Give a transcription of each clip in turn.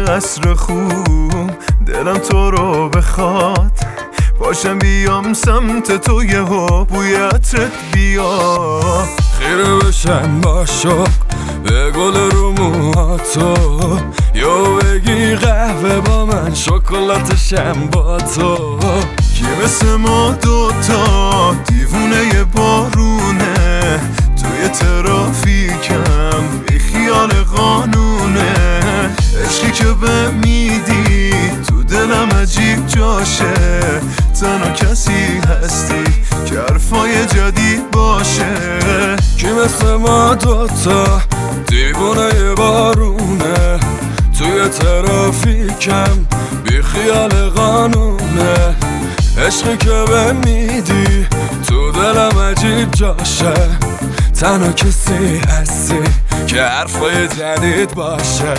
عصر خوب دلم تو رو بخواد، باشم بیام سمت تو یهو بوی عطرت بیا. خیره بشم با شوق به گل رو موهاتو، یا بگی قهوه با من شکلاتشم با تو. کی مثل ما دوتا دیوونه بارونه، توی ترافیکم بی خیال قانونه. عشقی که به میدی تو دلم عجیب جاشه، تنها کسی هستی که حرفای جدید باشه. کی مثل ما دوتا دیوونه بارونه، توی ترافیکم بی خیال قانونه. عشقی که به میدی تو دلم عجیب جاشه، تنها کسی هستی که حرفای جدید باشه.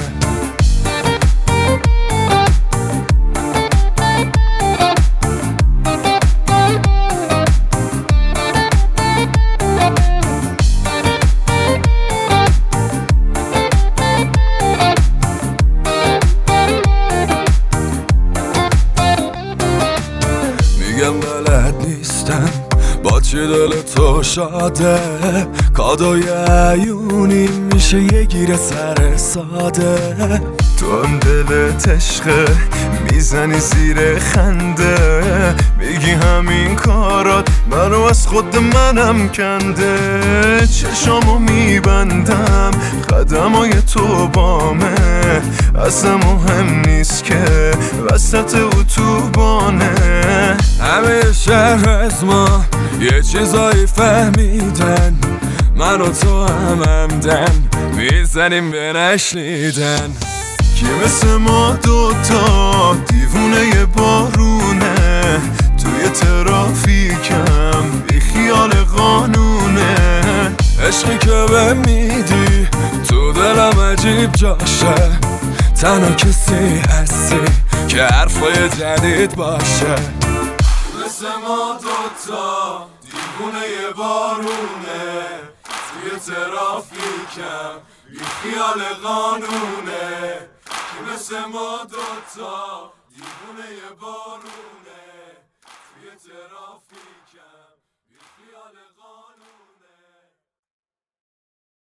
میگم بلد نیستم با چی دل تو شاده، کادوی عیونی میشه یه گیر سر ساده. تو هم دلت عشقه میزنی زیر خنده، میگی همین کارات منو از خود منم کنده. چشامو میبندم قدمای تو بامه، اصلا مهم نیست که وسط اتوبانه. همه شهر از ما یه چیزایی فهمیدن، من و تو هم همدم میزنیم به نشنیدن. کی مثل ما دوتا دیوونه بارونه، توی ترافیکم بی خیال قانونه. عشقی که به میدی تو دلم عجیب جاشه، تنها کسی هستی که حرفای جدید باشه. مثل ما دوتا دیوونه بارونه، توی ترافیکم بی خیال قانونه. کی مثل ما دوتا دیوونه بارونه، توی ترافیکم بی خیال قانونه.